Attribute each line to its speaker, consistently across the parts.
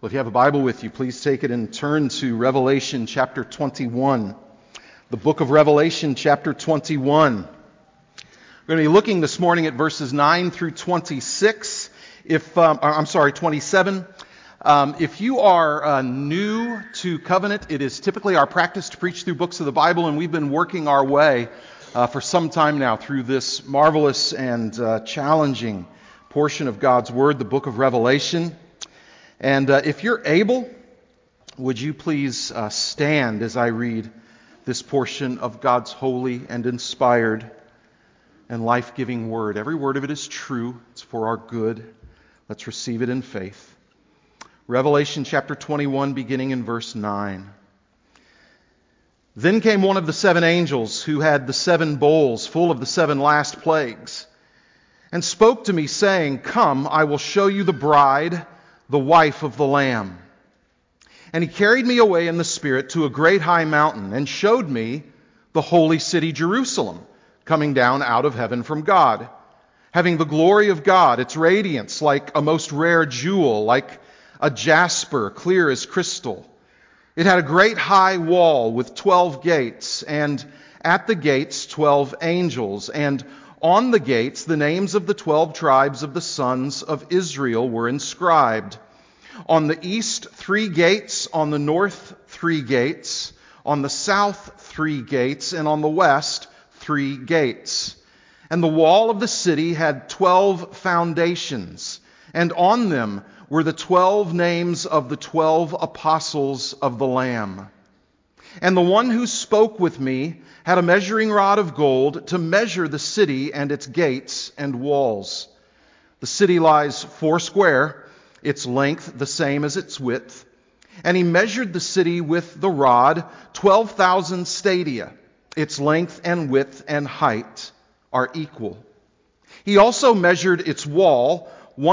Speaker 1: Well, if you have a Bible with you, please take it and turn to Revelation chapter 21. The book of Revelation chapter 21. We're going to be looking this morning at verses 9 through 26. 27. If you are new to Covenant, it is typically our practice to preach through books of the Bible, and we've been working our way for some time now through this marvelous and challenging portion of God's Word, the book of Revelation. And if you're able, would you please stand as I read this portion of God's holy and inspired and life-giving Word. Every word of it is true. It's for our good. Let's receive it in faith. Revelation chapter 21, beginning in verse 9. Then came one of the seven angels who had the seven bowls full of the seven last plagues, and spoke to me, saying, Come, I will show you the bride, the wife of the Lamb. And he carried me away in the Spirit to a great high mountain, and showed me the holy city Jerusalem, coming down out of heaven from God, having the glory of God, its radiance like a most rare jewel, like a jasper, clear as crystal. It had a great high wall with 12 gates, and at the gates 12 angels, and on the gates the names of the 12 tribes of the sons of Israel were inscribed. On the east 3 gates, on the north 3 gates, on the south 3 gates, and on the west 3 gates. And the wall of the city had 12 foundations, and on them were the 12 names of the 12 apostles of the Lamb. And the one who spoke with me had a measuring rod of gold to measure the city and its gates and walls. The city lies 4 square, its length the same as its width. And he measured the city with the rod, 12,000 stadia. Its length and width and height are equal. He also measured its wall,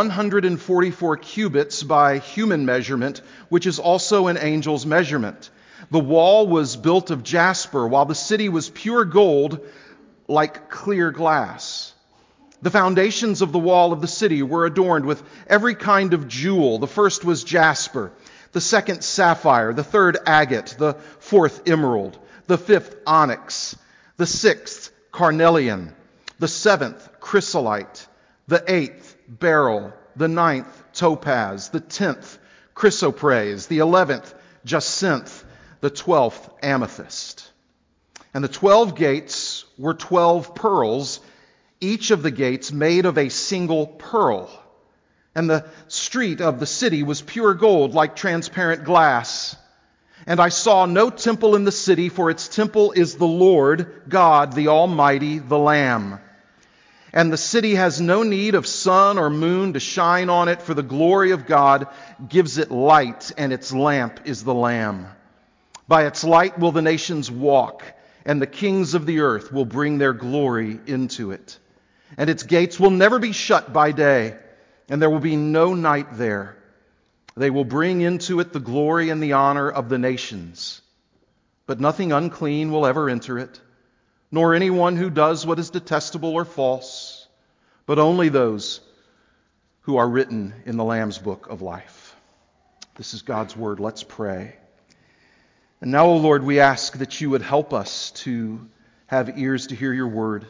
Speaker 1: 144 cubits by human measurement, which is also an angel's measurement. The wall was built of jasper, while the city was pure gold, like clear glass. The foundations of the wall of the city were adorned with every kind of jewel. The first was jasper, the second sapphire, the third agate, the fourth emerald, the fifth onyx, the sixth carnelian, the seventh chrysolite, the eighth beryl, the ninth topaz, the 10th chrysoprase, the 11th jacinth, the 12th amethyst. And the 12 gates were 12 pearls, each of the gates made of a single pearl. And the street of the city was pure gold, like transparent glass. And I saw no temple in the city, for its temple is the Lord God, the Almighty, the Lamb. And the city has no need of sun or moon to shine on it, for the glory of God gives it light, and its lamp is the Lamb. By its light will the nations walk, and the kings of the earth will bring their glory into it. And its gates will never be shut by day, and there will be no night there. They will bring into it the glory and the honor of the nations. But nothing unclean will ever enter it, nor anyone who does what is detestable or false, but only those who are written in the Lamb's book of life. This is God's word. Let's pray. And now, O Lord, we ask that you would help us to have ears to hear your word,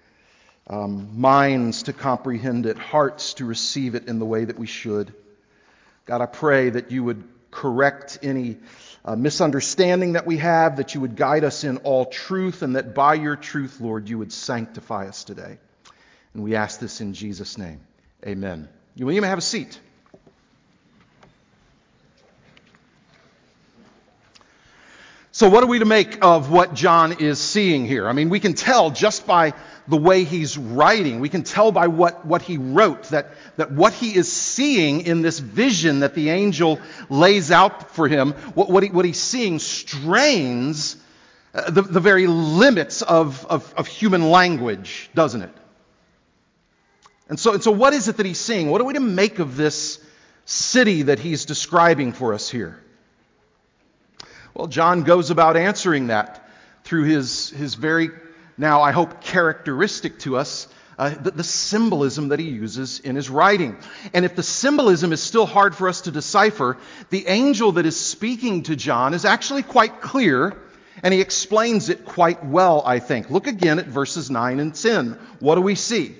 Speaker 1: minds to comprehend it, hearts to receive it in the way that we should. God, I pray that you would correct any misunderstanding that we have, that you would guide us in all truth, and that by your truth, Lord, you would sanctify us today. And we ask this in Jesus' name. Amen. You may have a seat. So what are we to make of what John is seeing here? I mean, we can tell just by the way he's writing. We can tell by what he wrote that what he is seeing in this vision that the angel lays out for him, what he's seeing strains the very limits of human language, doesn't it? And so what is it that he's seeing? What are we to make of this city that he's describing for us here? Well, John goes about answering that through his very, now I hope characteristic to us, the symbolism that he uses in his writing. And if the symbolism is still hard for us to decipher, the angel that is speaking to John is actually quite clear, and he explains it quite well, I think. Look again at verses 9 and 10. What do we see?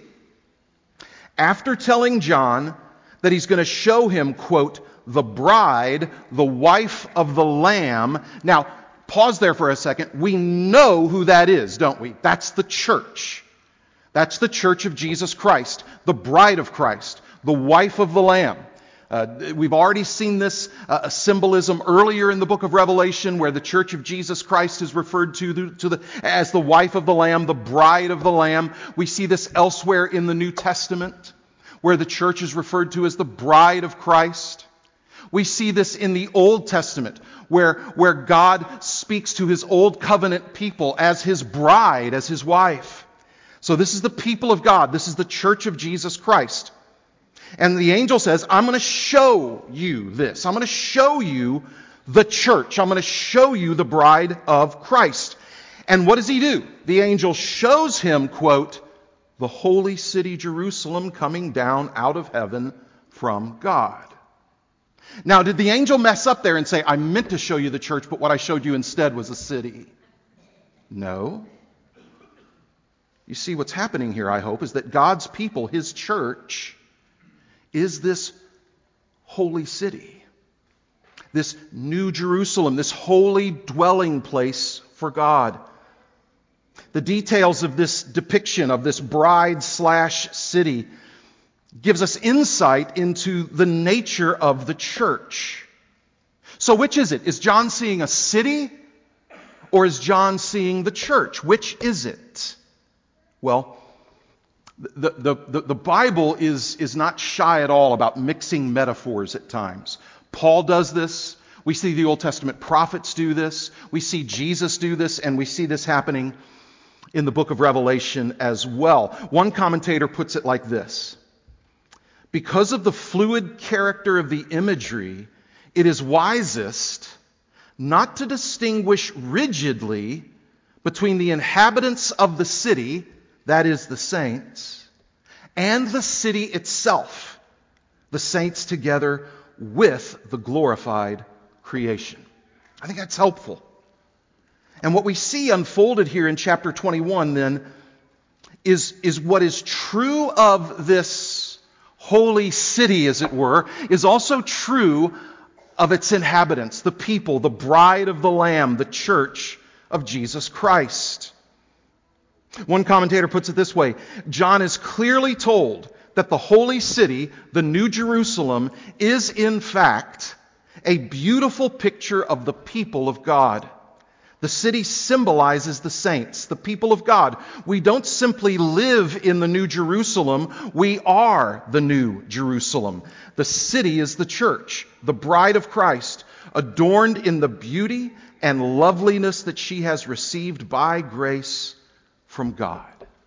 Speaker 1: After telling John that he's going to show him, quote, the bride, the wife of the Lamb. Now, pause there for a second. We know who that is, don't we? That's the church. That's the church of Jesus Christ, the bride of Christ, the wife of the Lamb. We've already seen this symbolism earlier in the book of Revelation, where the church of Jesus Christ is referred to as the wife of the Lamb, the bride of the Lamb. We see this elsewhere in the New Testament, where the church is referred to as the bride of Christ. We see this in the Old Testament, where God speaks to his old covenant people as his bride, as his wife. So this is the people of God. This is the church of Jesus Christ. And the angel says, I'm going to show you this. I'm going to show you the church. I'm going to show you the bride of Christ. And what does he do? The angel shows him, quote, the holy city Jerusalem coming down out of heaven from God. Now, did the angel mess up there and say, I meant to show you the church, but what I showed you instead was a city? No. You see, what's happening here, I hope, is that God's people, his church, is this holy city, this new Jerusalem, this holy dwelling place for God. The details of this depiction of this bride/city gives us insight into the nature of the church. So which is it? Is John seeing a city, or is John seeing the church? Which is it? Well, the Bible is not shy at all about mixing metaphors at times. Paul does this. We see the Old Testament prophets do this. We see Jesus do this, and we see this happening in the book of Revelation as well. One commentator puts it like this: because of the fluid character of the imagery, it is wisest not to distinguish rigidly between the inhabitants of the city, that is, the saints, and the city itself, the saints together with the glorified creation. I think that's helpful. And what we see unfolded here in chapter 21 then is what is true of this holy city, as it were, is also true of its inhabitants, the people, the bride of the Lamb, the church of Jesus Christ. One commentator puts it this way: John is clearly told that the holy city, the New Jerusalem, is in fact a beautiful picture of the people of God. The city symbolizes the saints, the people of God. We don't simply live in the New Jerusalem, we are the New Jerusalem. The city is the church, the bride of Christ, adorned in the beauty and loveliness that she has received by grace from God.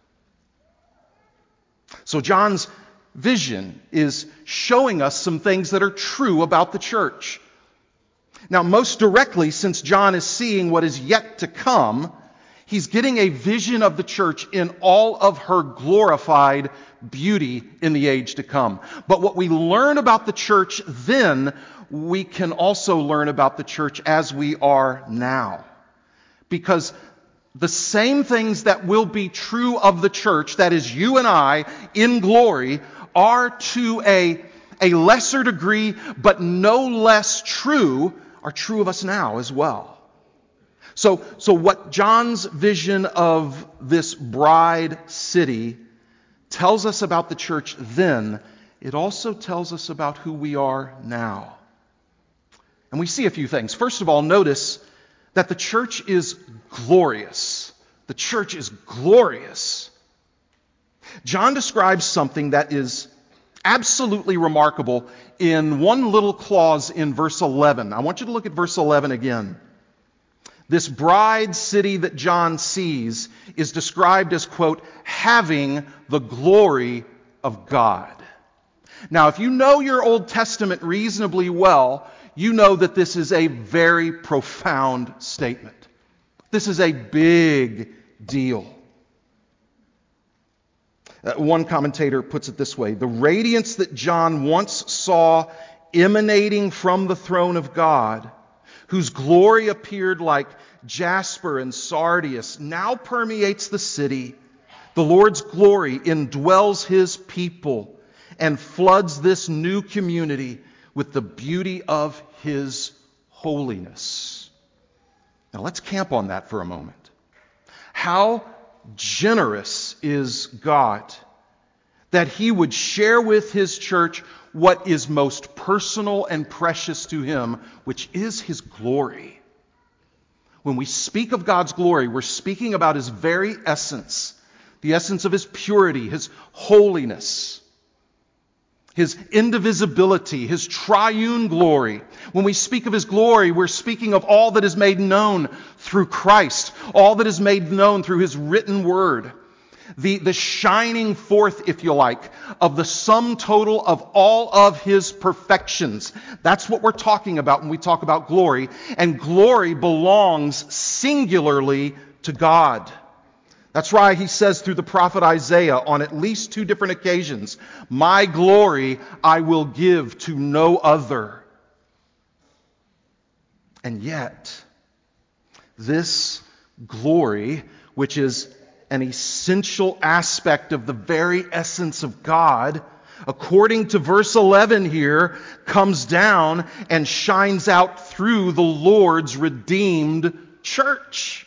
Speaker 1: So John's vision is showing us some things that are true about the church. Now, most directly, since John is seeing what is yet to come, he's getting a vision of the church in all of her glorified beauty in the age to come. But what we learn about the church then, we can also learn about the church as we are now. Because the same things that will be true of the church, that is you and I, in glory, are to a lesser degree, but no less true, are true of us now as well. So what John's vision of this bride city tells us about the church then, it also tells us about who we are now. And we see a few things. First of all, notice that the church is glorious. The church is glorious. John describes something that is absolutely remarkable in one little clause in verse 11. I want you to look at verse 11 again. This bride city that John sees is described as, quote, having the glory of God. Now, if you know your Old Testament reasonably well, you know that this is a very profound statement. This is a big deal. One commentator puts it this way: the radiance that John once saw emanating from the throne of God, whose glory appeared like jasper and sardius, now permeates the city. The Lord's glory indwells His people and floods this new community with the beauty of His holiness. Now let's camp on that for a moment. How generous is God that He would share with His church what is most personal and precious to Him, which is His glory. When we speak of God's glory, we're speaking about His very essence, the essence of His purity, His holiness, His indivisibility, His triune glory. When we speak of His glory, we're speaking of all that is made known through Christ, all that is made known through His written word, the shining forth, if you like, of the sum total of all of His perfections. That's what we're talking about when we talk about glory. And glory belongs singularly to God. That's why He says through the prophet Isaiah on at least 2 different occasions, "My glory I will give to no other." And yet, this glory, which is an essential aspect of the very essence of God, according to verse 11 here, comes down and shines out through the Lord's redeemed church.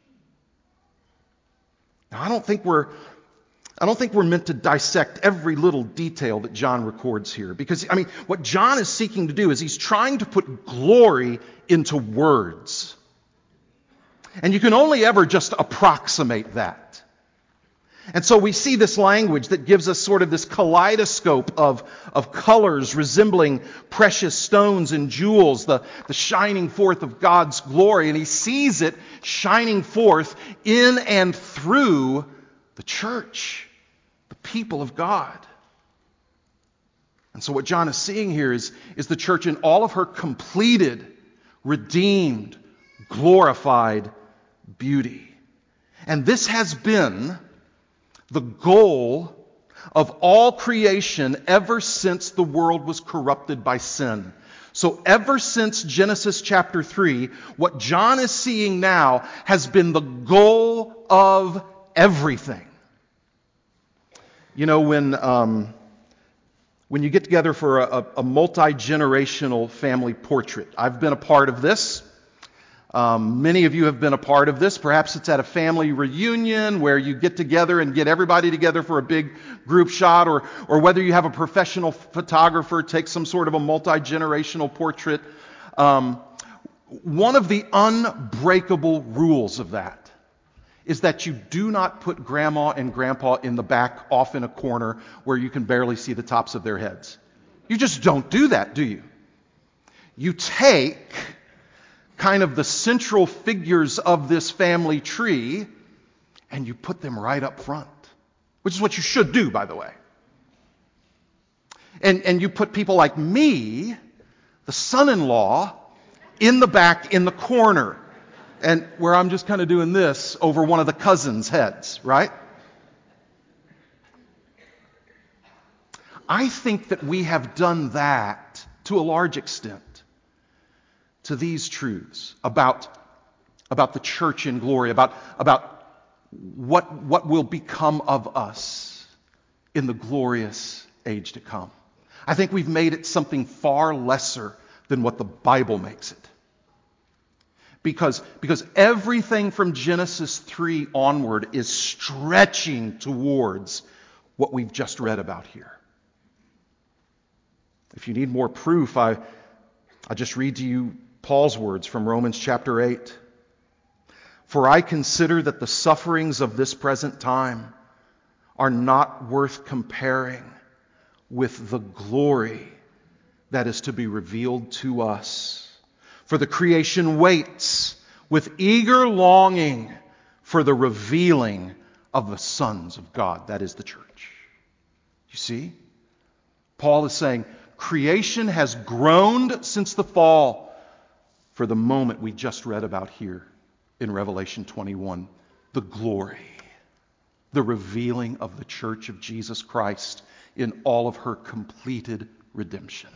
Speaker 1: Now, I don't think we're meant to dissect every little detail that John records here, because, what John is seeking to do is he's trying to put glory into words. And you can only ever just approximate that. And so we see this language that gives us sort of this kaleidoscope of colors resembling precious stones and jewels, the shining forth of God's glory. And he sees it shining forth in and through the church, the people of God. And so what John is seeing here is the church in all of her completed, redeemed, glorified beauty. And this has been the goal of all creation ever since the world was corrupted by sin. So ever since Genesis chapter 3, what John is seeing now has been the goal of everything. You know, when you get together for a multi-generational family portrait, I've been a part of this. Many of you have been a part of this. Perhaps it's at a family reunion where you get together and get everybody together for a big group shot, or whether you have a professional photographer take some sort of a multi-generational portrait. One of the unbreakable rules of that is that you do not put grandma and grandpa in the back off in a corner where you can barely see the tops of their heads. You just don't do that, do you? You take kind of the central figures of this family tree and you put them right up front, which is what you should do, by the way. And you put people like me, the son-in-law, in the back in the corner, and where I'm just kind of doing this over one of the cousins' heads, right? I think that we have done that to a large extent to these truths about the church in glory, about what will become of us in the glorious age to come. I think we've made it something far lesser than what the Bible makes it. Because everything from Genesis 3 onward is stretching towards what we've just read about here. If you need more proof, I'll just read to you Paul's words from Romans chapter 8. "For I consider that the sufferings of this present time are not worth comparing with the glory that is to be revealed to us. For the creation waits with eager longing for the revealing of the sons of God." That is the church. You see? Paul is saying creation has groaned since the fall for the moment we just read about here in Revelation 21, the glory. the revealing of the church of Jesus Christ in all of her completed redemption.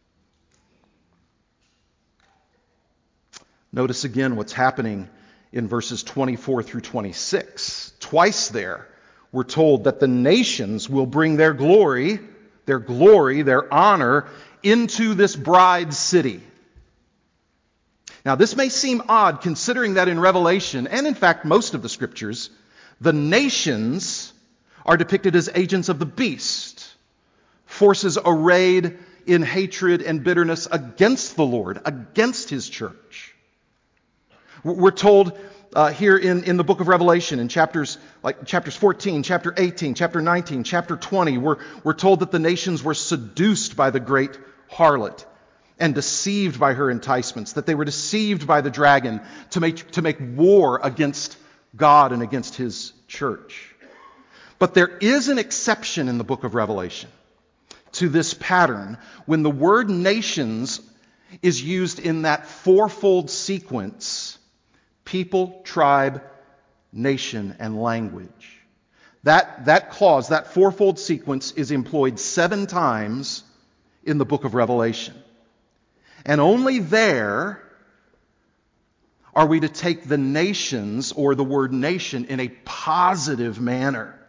Speaker 1: Notice again what's happening in verses 24 through 26. Twice there, we're told that the nations will bring their glory, their honor, into this bride city. Now, this may seem odd considering that in Revelation, and in fact most of the scriptures, the nations are depicted as agents of the beast, forces arrayed in hatred and bitterness against the Lord, against His church. We're told here in the book of Revelation, in chapters 14, chapter 18, chapter 19, chapter 20, we're told that the nations were seduced by the great harlot and deceived by her enticements, that they were deceived by the dragon to make war against God and against His church. But there is an exception in the book of Revelation to this pattern when the word nations is used in that fourfold sequence: people, tribe, nation, and language. That clause, that fourfold sequence, is employed 7 times in the book of Revelation. And only there are we to take the nations, or the word nation, in a positive manner.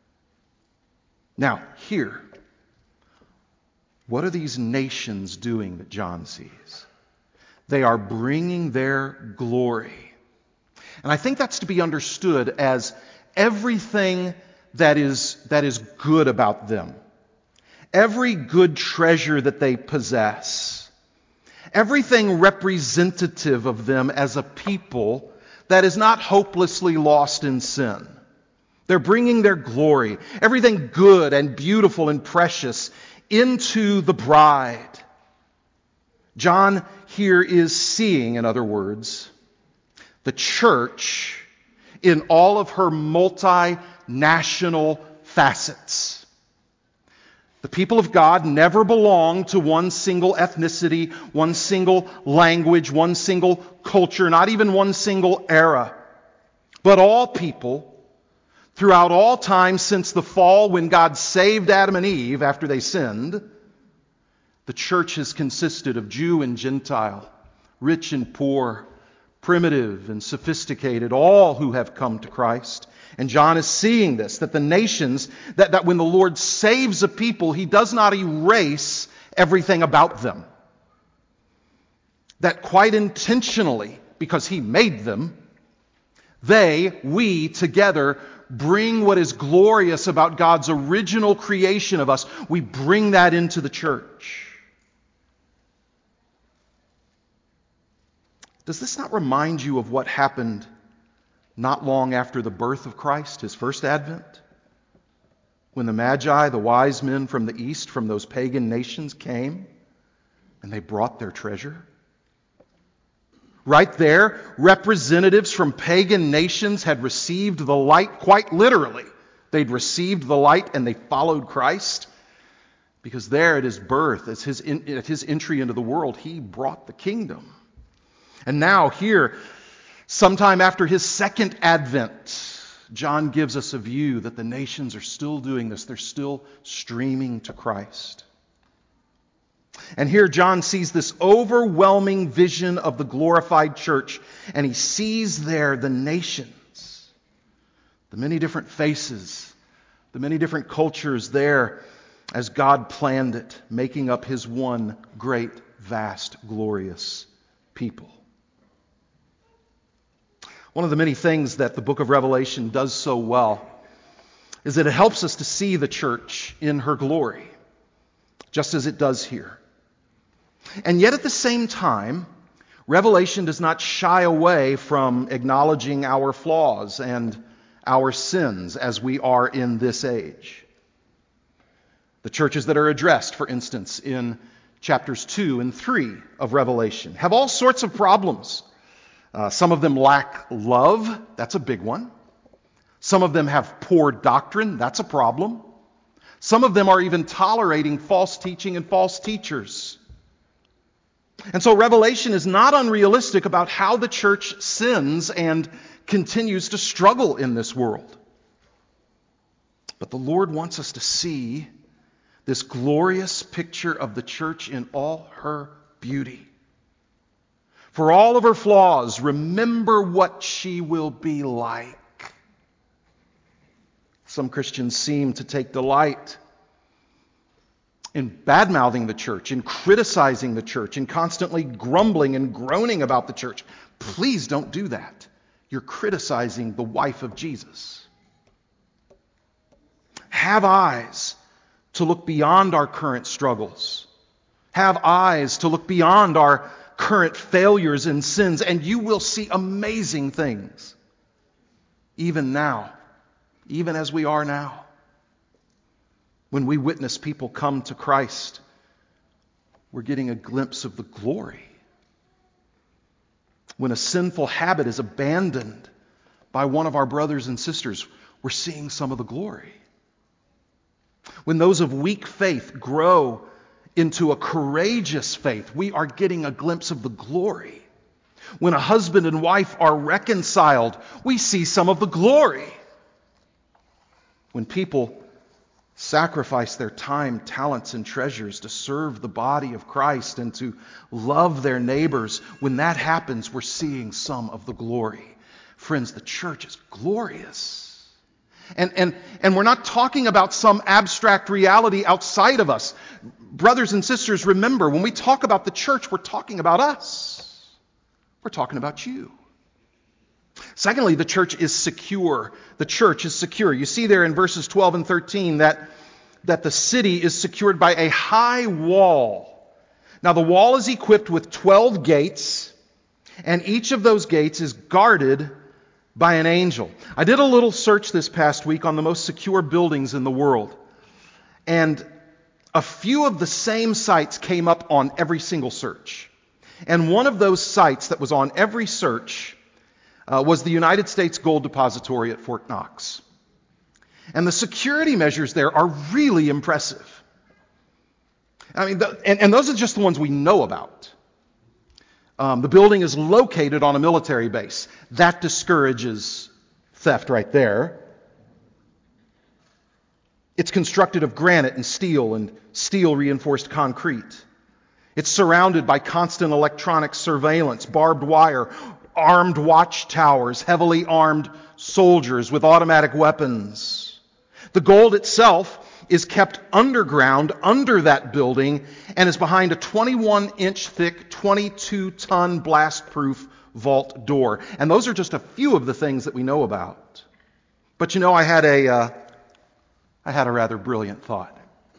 Speaker 1: Now, here, what are these nations doing that John sees? They are bringing their glory. And I think that's to be understood as everything that is good about them. Every good treasure that they possess. Everything representative of them as a people that is not hopelessly lost in sin. They're bringing their glory, everything good and beautiful and precious, into the bride. John here is seeing, in other words, the church in all of her multinational facets. The people of God never belong to one single ethnicity, one single language, one single culture, not even one single era. But all people, throughout all time since the fall, when God saved Adam and Eve after they sinned, the church has consisted of Jew and Gentile, rich and poor, primitive and sophisticated, all who have come to Christ. And John is seeing this, that the nations, that when the Lord saves a people, He does not erase everything about them. That quite intentionally, because He made them, we together bring what is glorious about God's original creation of us. We bring that into the church. Does this not remind you of what happened not long after the birth of Christ, His first advent? When the Magi, the wise men from the east, from those pagan nations, came and they brought their treasure. Right there, representatives from pagan nations had received the light quite literally. They'd received the light and they followed Christ. Because there at His birth, at His entry into the world, He brought the kingdom. And now here, sometime after His second advent, John gives us a view that the nations are still doing this. They're still streaming to Christ. And here John sees this overwhelming vision of the glorified church, and he sees there the nations, the many different faces, the many different cultures there as God planned it, making up His one great, vast, glorious people. One of the many things that the book of Revelation does so well is that it helps us to see the church in her glory, just as it does here. And yet at the same time, Revelation does not shy away from acknowledging our flaws and our sins as we are in this age. The churches that are addressed, for instance, in chapters 2 and 3 of Revelation, have all sorts of problems. Some of them lack love. That's a big one. Some of them have poor doctrine. That's a problem. Some of them are even tolerating false teaching and false teachers. And so Revelation is not unrealistic about how the church sins and continues to struggle in this world. But the Lord wants us to see this glorious picture of the church in all her beauty. For all of her flaws, remember what she will be like. Some Christians seem to take delight in bad-mouthing the church, in criticizing the church, in constantly grumbling and groaning about the church. Please don't do that. You're criticizing the wife of Jesus. Have eyes to look beyond our current struggles. Have eyes to look beyond our current failures and sins, and you will see amazing things. Even now, even as we are now. When we witness people come to Christ, we're getting a glimpse of the glory. When a sinful habit is abandoned by one of our brothers and sisters, we're seeing some of the glory. When those of weak faith grow into a courageous faith, we are getting a glimpse of the glory. When a husband and wife are reconciled, we see some of the glory. When people sacrifice their time, talents, and treasures to serve the body of Christ and to love their neighbors, when that happens, we're seeing some of the glory. Friends, the church is glorious. And we're not talking about some abstract reality outside of us. Brothers and sisters, remember, when we talk about the church, we're talking about us. We're talking about you. Secondly, the church is secure. The church is secure. You see there in verses 12 and 13 that the city is secured by a high wall. Now, the wall is equipped with 12 gates, and each of those gates is guarded by an angel. I did a little search this past week on the most secure buildings in the world, and a few of the same sites came up on every single search. And one of those sites that was on every search was the United States Gold Depository at Fort Knox. And the security measures there are really impressive. I mean, and those are just the ones we know about. The building is located on a military base. That discourages theft right there. It's constructed of granite and steel reinforced concrete. It's surrounded by constant electronic surveillance, barbed wire, armed watchtowers, heavily armed soldiers with automatic weapons. The gold itself is kept underground under that building and is behind a 21-inch thick, 22-ton blast-proof vault door. And those are just a few of the things that we know about. But you know, I had a rather brilliant thought.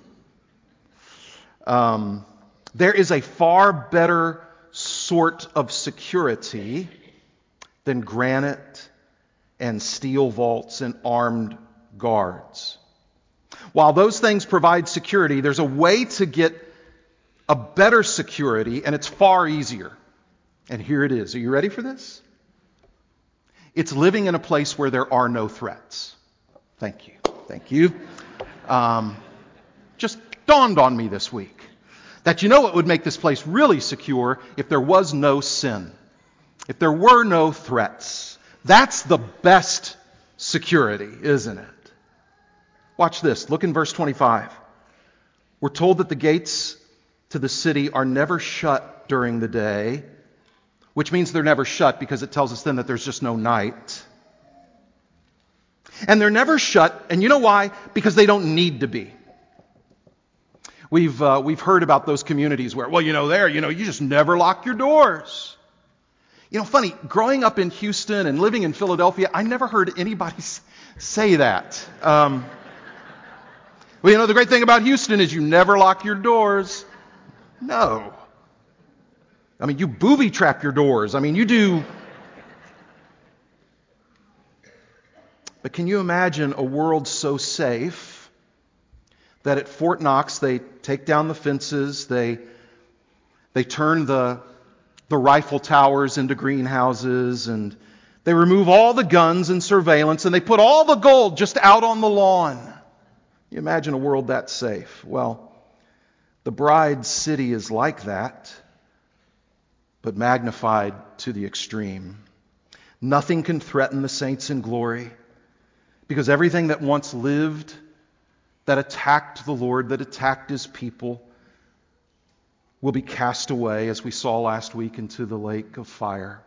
Speaker 1: There is a far better sort of security than granite and steel vaults and armed guards. While those things provide security, there's a way to get a better security, and it's far easier. And here it is. Are you ready for this? It's living in a place where there are no threats. Thank you. Thank you. Just dawned on me this week that it would make this place really secure if there was no sin. If there were no threats. That's the best security, isn't it? Watch this. Look in verse 25. We're told that the gates to the city are never shut during the day, which means they're never shut because it tells us then that there's just no night. And they're never shut, and you know why? Because they don't need to be. We've heard about those communities where, you just never lock your doors. Funny, growing up in Houston and living in Philadelphia, I never heard anybody say that. The great thing about Houston is you never lock your doors. No. You booby trap your doors. You do. But can you imagine a world so safe that at Fort Knox they take down the fences, they turn the rifle towers into greenhouses, and they remove all the guns and surveillance, and they put all the gold just out on the lawn? You imagine a world that safe. Well, the bride's city is like that, but magnified to the extreme. Nothing can threaten the saints in glory, because everything that once lived that attacked the Lord, that attacked His people, will be cast away, as we saw last week, into the lake of fire.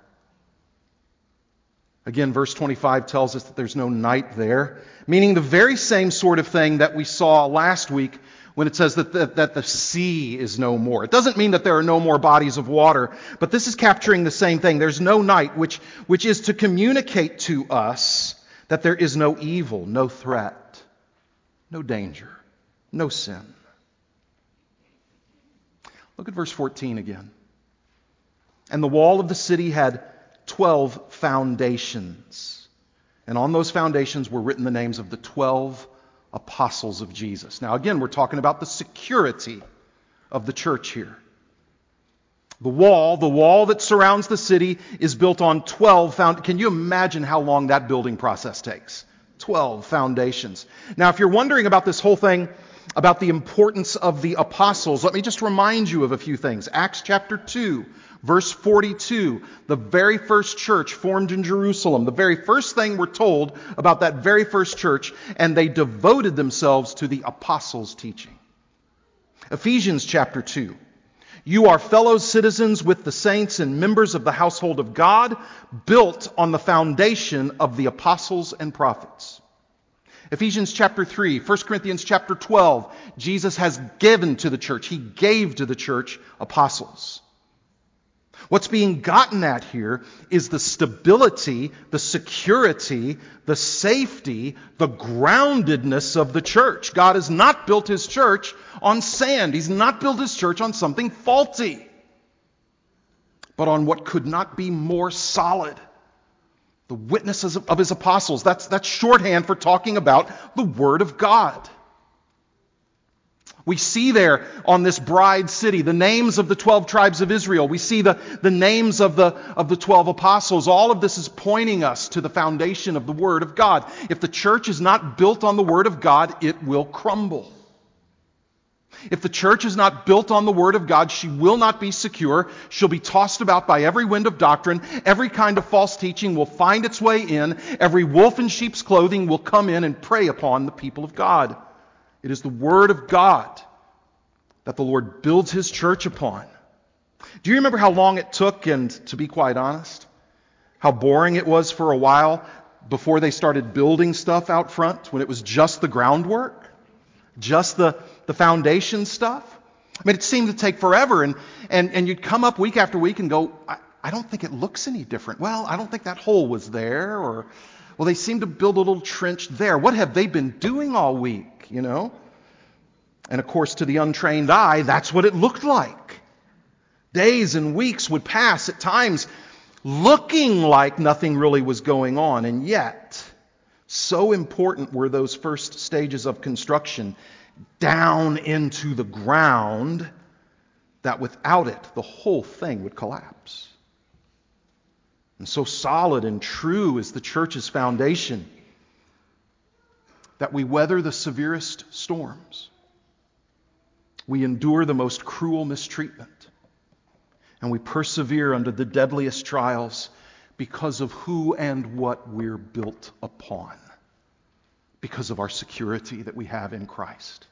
Speaker 1: Again, verse 25 tells us that there's no night there, meaning the very same sort of thing that we saw last week when it says that the sea is no more. It doesn't mean that there are no more bodies of water, but this is capturing the same thing. There's no night, which is to communicate to us that there is no evil, no threat, no danger, no sin. Look at verse 14 again. And the wall of the city had 12 foundations. And on those foundations were written the names of the 12 apostles of Jesus. Now again, we're talking about the security of the church here. The wall that surrounds the city is built on 12 foundations. Can you imagine how long that building process takes? 12 foundations. Now, if you're wondering about this whole thing, about the importance of the apostles, let me just remind you of a few things. Acts chapter 2, verse 42, the very first church formed in Jerusalem. The very first thing we're told about that very first church, and they devoted themselves to the apostles' teaching. Ephesians chapter 2, you are fellow citizens with the saints and members of the household of God, built on the foundation of the apostles and prophets. Ephesians chapter 3, 1 Corinthians chapter 12, Jesus has given to the church, He gave to the church apostles. What's being gotten at here is the stability, the security, the safety, the groundedness of the church. God has not built His church on sand. He's not built His church on something faulty, but on what could not be more solid. The witnesses of His apostles. That's shorthand for talking about the Word of God. We see there on this bride city the names of the 12 tribes of Israel. We see the names of the 12 apostles. All of this is pointing us to the foundation of the Word of God. If the church is not built on the Word of God, it will crumble. If the church is not built on the Word of God, she will not be secure. She'll be tossed about by every wind of doctrine. Every kind of false teaching will find its way in. Every wolf in sheep's clothing will come in and prey upon the people of God. It is the Word of God that the Lord builds His church upon. Do you remember how long it took, and to be quite honest, how boring it was for a while before they started building stuff out front, when it was just the groundwork, just the foundation stuff? I mean, it seemed to take forever, and you'd come up week after week and go, I don't think it looks any different. Well, I don't think that hole was there, or, well, they seem to build a little trench there. What have they been doing all week, you know? And of course, to the untrained eye, that's what it looked like. Days and weeks would pass, at times looking like nothing really was going on, and yet, so important were those first stages of construction down into the ground that without it, the whole thing would collapse. And so solid and true is the church's foundation that we weather the severest storms. We endure the most cruel mistreatment, and we persevere under the deadliest trials because of who and what we're built upon, because of our security that we have in Christ.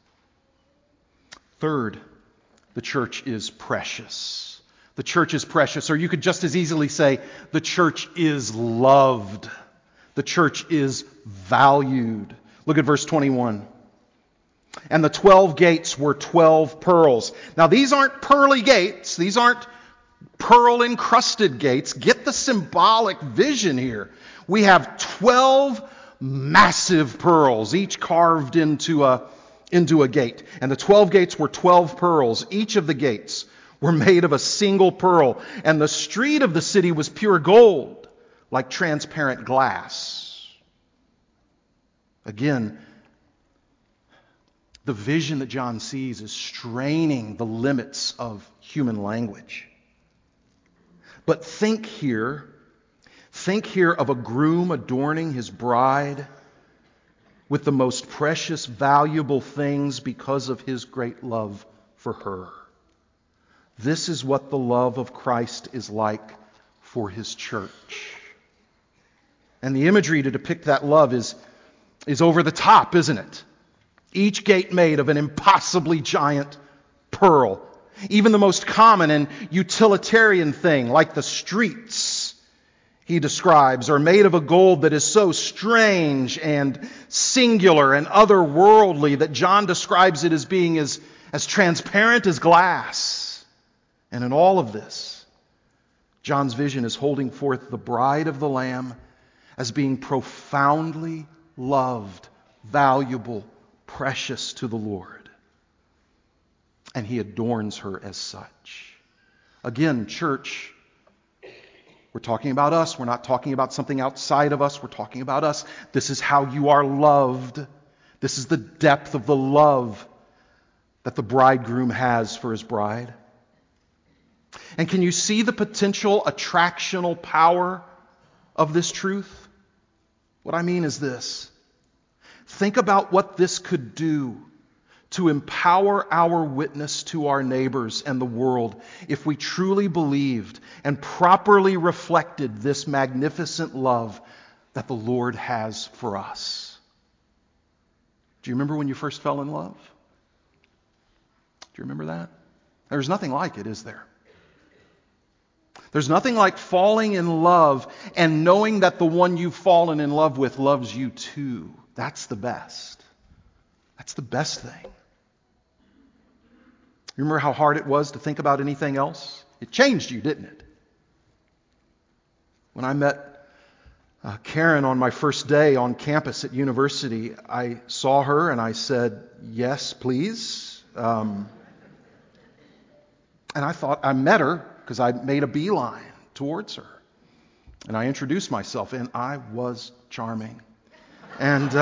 Speaker 1: Third, the church is precious. The church is precious, or you could just as easily say the church is loved. The church is valued. Look at verse 21. And the 12 gates were 12 pearls. Now these aren't pearly gates. These aren't pearl-encrusted gates. Get the symbolic vision here. We have 12 massive pearls, each carved into a gate. And the 12 gates were 12 pearls. Each of the gates were made of a single pearl. And the street of the city was pure gold, like transparent glass. Again, the vision that John sees is straining the limits of human language. But think here of a groom adorning his bride with the most precious, valuable things because of his great love for her. This is what the love of Christ is like for His church. And the imagery to depict that love is over the top, isn't it? Each gate made of an impossibly giant pearl. Even the most common and utilitarian thing, like the streets, he describes, are made of a gold that is so strange and singular and otherworldly that John describes it as being as transparent as glass. And in all of this, John's vision is holding forth the bride of the Lamb as being profoundly loved, valuable, precious to the Lord. And he adorns her as such. Again, church, we're talking about us. We're not talking about something outside of us. We're talking about us. This is how you are loved. This is the depth of the love that the bridegroom has for his bride. And can you see the potential attractional power of this truth? What I mean is this. Think about what this could do to empower our witness to our neighbors and the world if we truly believed and properly reflected this magnificent love that the Lord has for us. Do you remember when you first fell in love? Do you remember that? There's nothing like it, is there? There's nothing like falling in love and knowing that the one you've fallen in love with loves you too. That's the best. That's the best thing. You remember how hard it was to think about anything else? It changed you, didn't it? When I met Karen on my first day on campus at university, I saw her and I said, "Yes, please." And I thought I met her because I made a beeline towards her. And I introduced myself, and I was charming. And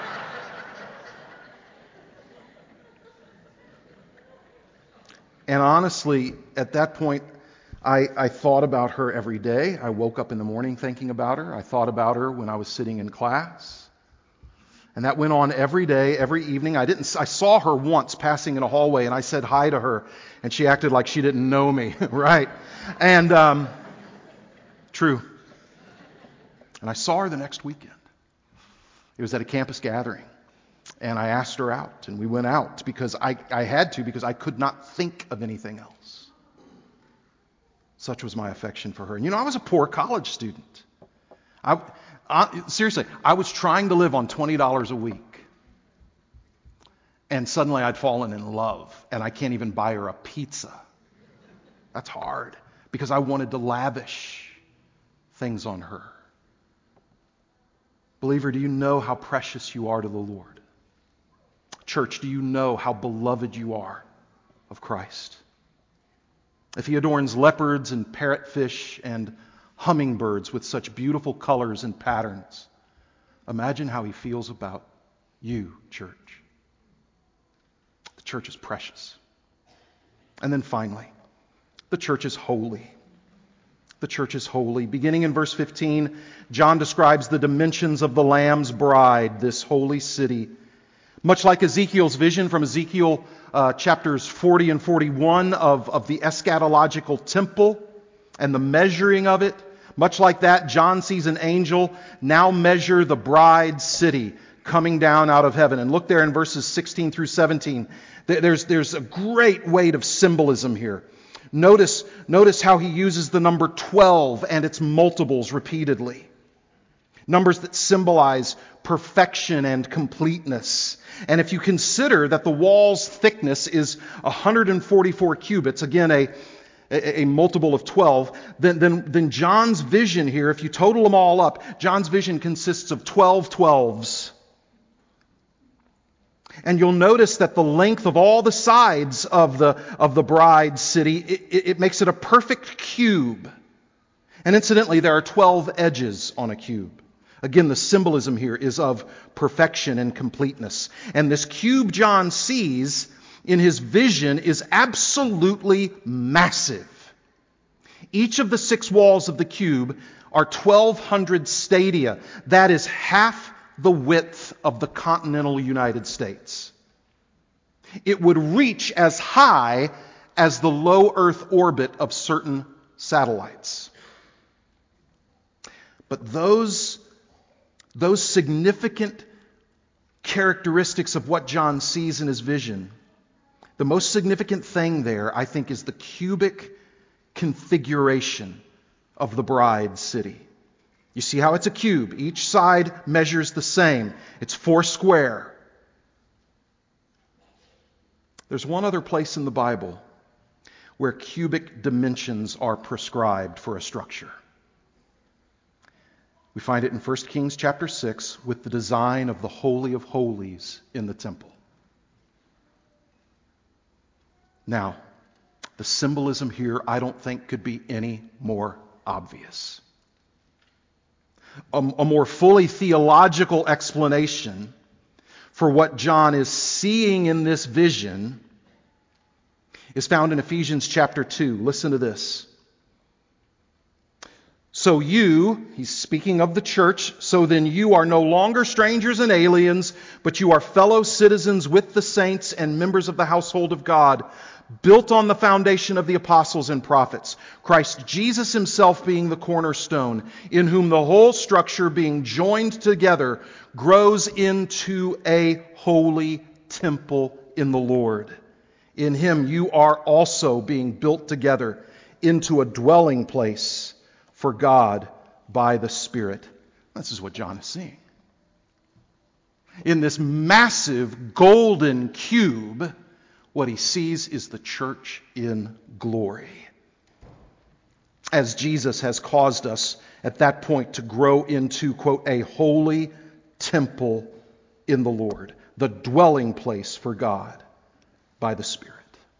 Speaker 1: honestly, at that point, I thought about her every day. I woke up in the morning thinking about her. I thought about her when I was sitting in class. And that went on every day, every evening. I saw her once passing in a hallway, and I said hi to her, and she acted like she didn't know me, right? And true. And I saw her the next weekend. It was at a campus gathering. And I asked her out, and we went out because I had to, because I could not think of anything else. Such was my affection for her. And I was a poor college student. Seriously, I was trying to live on $20 a week. And suddenly I'd fallen in love, and I can't even buy her a pizza. That's hard, because I wanted to lavish things on her. Believer, do you know how precious you are to the Lord? Church, do you know how beloved you are of Christ? If he adorns leopards and parrotfish and hummingbirds with such beautiful colors and patterns, imagine how he feels about you, church. The church is precious. And then finally, the church is holy. The church is holy. Beginning in verse 15, John describes the dimensions of the Lamb's bride, this holy city. Much like Ezekiel's vision from Ezekiel chapters 40 and 41 of the eschatological temple and the measuring of it, much like that, John sees an angel now measure the bride's city coming down out of heaven. And look there in verses 16 through 17. There's a great weight of symbolism here. Notice how he uses the number 12 and its multiples repeatedly. Numbers that symbolize perfection and completeness. And if you consider that the wall's thickness is 144 cubits, again a multiple of 12, then John's vision here, if you total them all up, John's vision consists of 12 12s. And you'll notice that the length of all the sides of the bride's city, it makes it a perfect cube. And incidentally, there are 12 edges on a cube. Again, the symbolism here is of perfection and completeness. And this cube John sees in his vision is absolutely massive. Each of the 6 walls of the cube are 1,200 stadia. That is half the width of the continental United States. It would reach as high as the low Earth orbit of certain satellites. But those significant characteristics of what John sees in his vision, the most significant thing there, I think, is the cubic configuration of the bride city. You see how it's a cube. Each side measures the same. It's 4 square. There's one other place in the Bible where cubic dimensions are prescribed for a structure. We find it in 1 Kings chapter 6 with the design of the Holy of Holies in the temple. Now, the symbolism here, I don't think, could be any more obvious. A more fully theological explanation for what John is seeing in this vision is found in Ephesians chapter 2. Listen to this. So you, he's speaking of the church, so then you are no longer strangers and aliens, but you are fellow citizens with the saints and members of the household of God, built on the foundation of the apostles and prophets, Christ Jesus himself being the cornerstone, in whom the whole structure being joined together grows into a holy temple in the Lord. In him you are also being built together into a dwelling place for God by the Spirit. This is what John is seeing. In this massive golden cube, what he sees is the church in glory. As Jesus has caused us at that point to grow into, quote, a holy temple in the Lord, the dwelling place for God by the Spirit.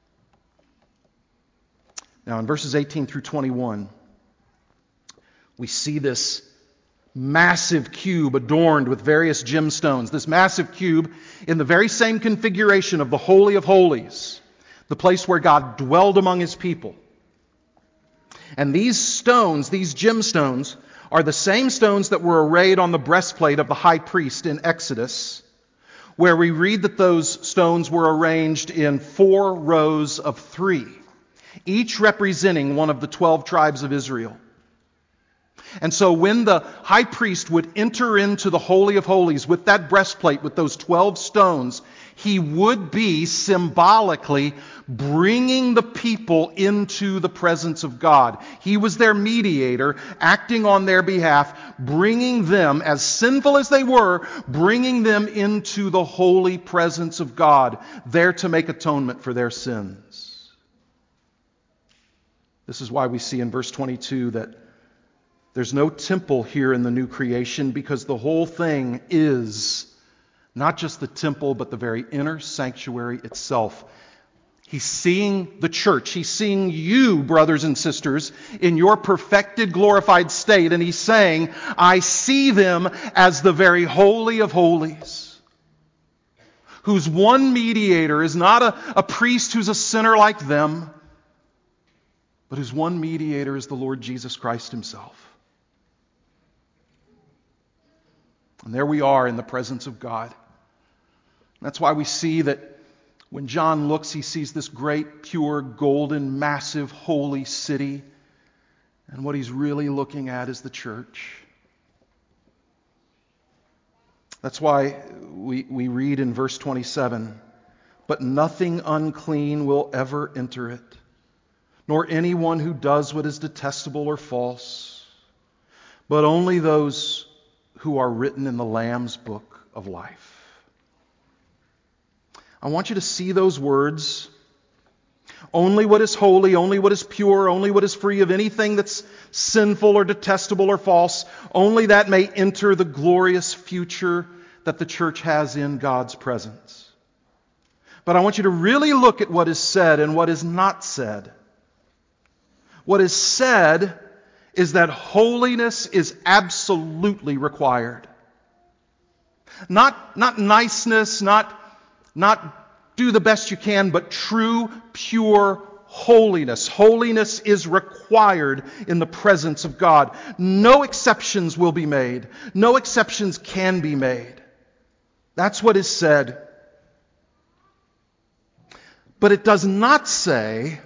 Speaker 1: Now in verses 18 through 21, we see this massive cube adorned with various gemstones. This massive cube in the very same configuration of the Holy of Holies, the place where God dwelled among his people. And these stones, these gemstones, are the same stones that were arrayed on the breastplate of the high priest in Exodus, where we read that those stones were arranged in 4 rows of 3, each representing one of the 12 tribes of Israel. And so when the high priest would enter into the Holy of Holies with that breastplate, with those 12 stones, he would be symbolically bringing the people into the presence of God. He was their mediator, acting on their behalf, bringing them, as sinful as they were, bringing them into the holy presence of God, there to make atonement for their sins. This is why we see in verse 22 that there's no temple here in the new creation, because the whole thing is not just the temple, but the very inner sanctuary itself. He's seeing the church. He's seeing you, brothers and sisters, in your perfected, glorified state. And he's saying, I see them as the very holy of holies, whose one mediator is not a priest who's a sinner like them, but whose one mediator is the Lord Jesus Christ himself. And there we are in the presence of God. That's why we see that when John looks, he sees this great, pure, golden, massive, holy city. And what he's really looking at is the church. That's why we read in verse 27, but nothing unclean will ever enter it, nor anyone who does what is detestable or false, but only those who are written in the Lamb's book of life. I want you to see those words. Only what is holy, only what is pure, only what is free of anything that's sinful or detestable or false, only that may enter the glorious future that the church has in God's presence. But I want you to really look at what is said and what is not said. What is said is that holiness is absolutely required. Not niceness, not do the best you can, but true, pure holiness. Holiness is required in the presence of God. No exceptions will be made. No exceptions can be made. That's what is said. But it does not say,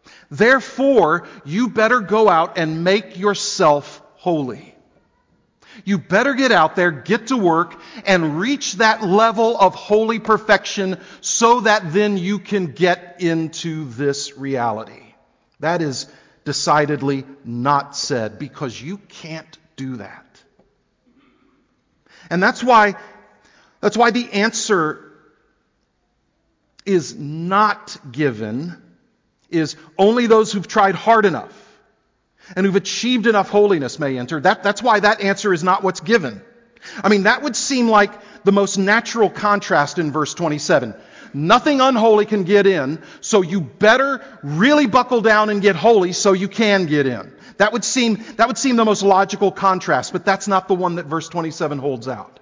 Speaker 1: therefore, you better go out and make yourself holy. You better get out there, get to work, and reach that level of holy perfection so that then you can get into this reality. That is decidedly not said, because you can't do that. And that's why the answer is not given, is only those who've tried hard enough and who've achieved enough holiness may enter. That's why that answer is not what's given. I mean, that would seem like the most natural contrast in verse 27. Nothing unholy can get in, so you better really buckle down and get holy so you can get in. That would seem the most logical contrast, but that's not the one that verse 27 holds out.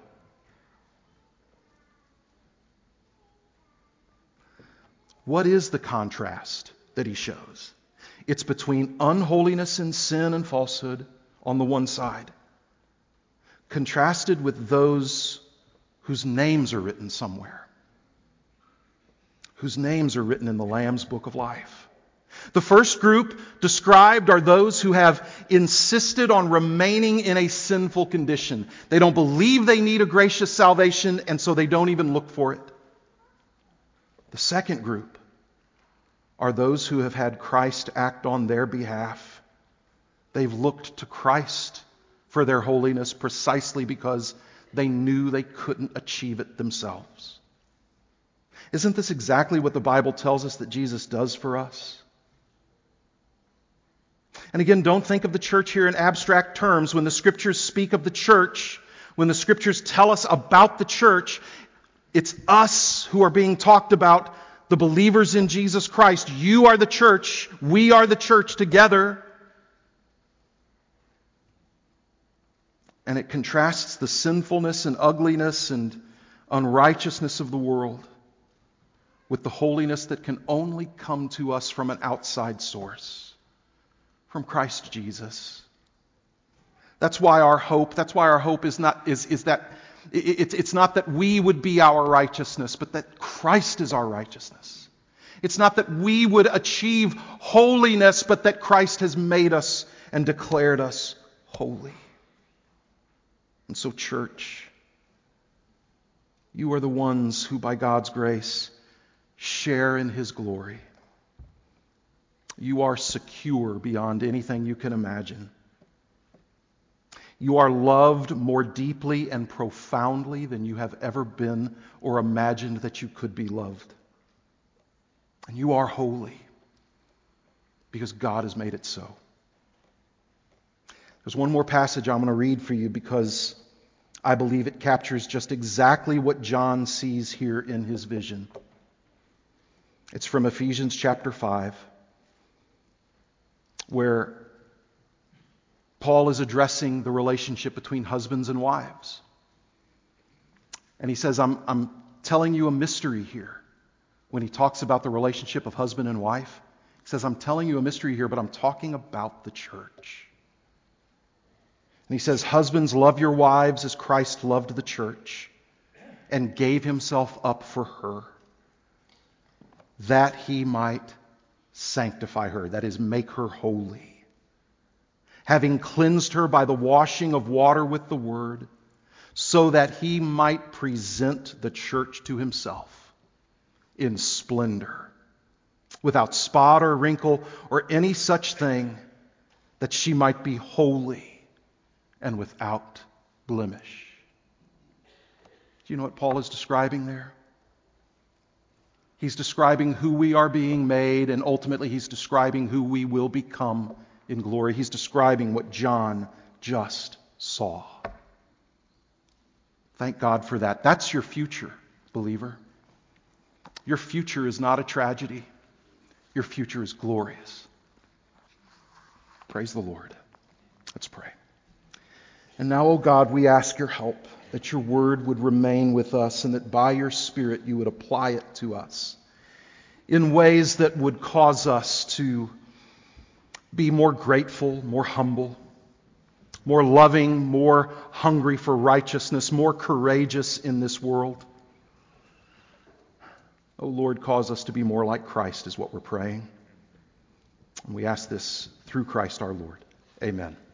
Speaker 1: What is the contrast that he shows? It's between unholiness and sin and falsehood on the one side, contrasted with those whose names are written somewhere, whose names are written in the Lamb's Book of Life. The first group described are those who have insisted on remaining in a sinful condition. They don't believe they need a gracious salvation, and so they don't even look for it. The second group are those who have had Christ act on their behalf. They've looked to Christ for their holiness precisely because they knew they couldn't achieve it themselves. Isn't this exactly what the Bible tells us that Jesus does for us? And again, don't think of the church here in abstract terms. When the Scriptures speak of the church, when the Scriptures tell us about the church, it's us who are being talked about, the believers in Jesus Christ. You are the church. We are the church together. And it contrasts the sinfulness and ugliness and unrighteousness of the world with the holiness that can only come to us from an outside source, from Christ Jesus. That's why our hope is not that it's not that we would be our righteousness, but that Christ is our righteousness. It's not that we would achieve holiness, but that Christ has made us and declared us holy. And so, church, you are the ones who, by God's grace, share in His glory. You are secure beyond anything you can imagine. You are loved more deeply and profoundly than you have ever been or imagined that you could be loved. And you are holy because God has made it so. There's one more passage I'm going to read for you because I believe it captures just exactly what John sees here in his vision. It's from Ephesians chapter 5, where Paul is addressing the relationship between husbands and wives. And he says, I'm telling you a mystery here. When he talks about the relationship of husband and wife, he says, I'm telling you a mystery here, but I'm talking about the church. And he says, husbands, love your wives as Christ loved the church and gave himself up for her, that he might sanctify her, that is, make her holy, having cleansed her by the washing of water with the word, so that he might present the church to himself in splendor, without spot or wrinkle or any such thing, that she might be holy and without blemish. Do you know what Paul is describing there? He's describing who we are being made, and ultimately he's describing who we will become in glory. He's describing what John just saw. Thank God for that. That's your future, believer. Your future is not a tragedy. Your future is glorious. Praise the Lord. Let's pray. And now, O God, we ask your help, that your word would remain with us and that by your Spirit you would apply it to us in ways that would cause us to be more grateful, more humble, more loving, more hungry for righteousness, more courageous in this world. O Lord, cause us to be more like Christ is what we're praying. And we ask this through Christ our Lord. Amen.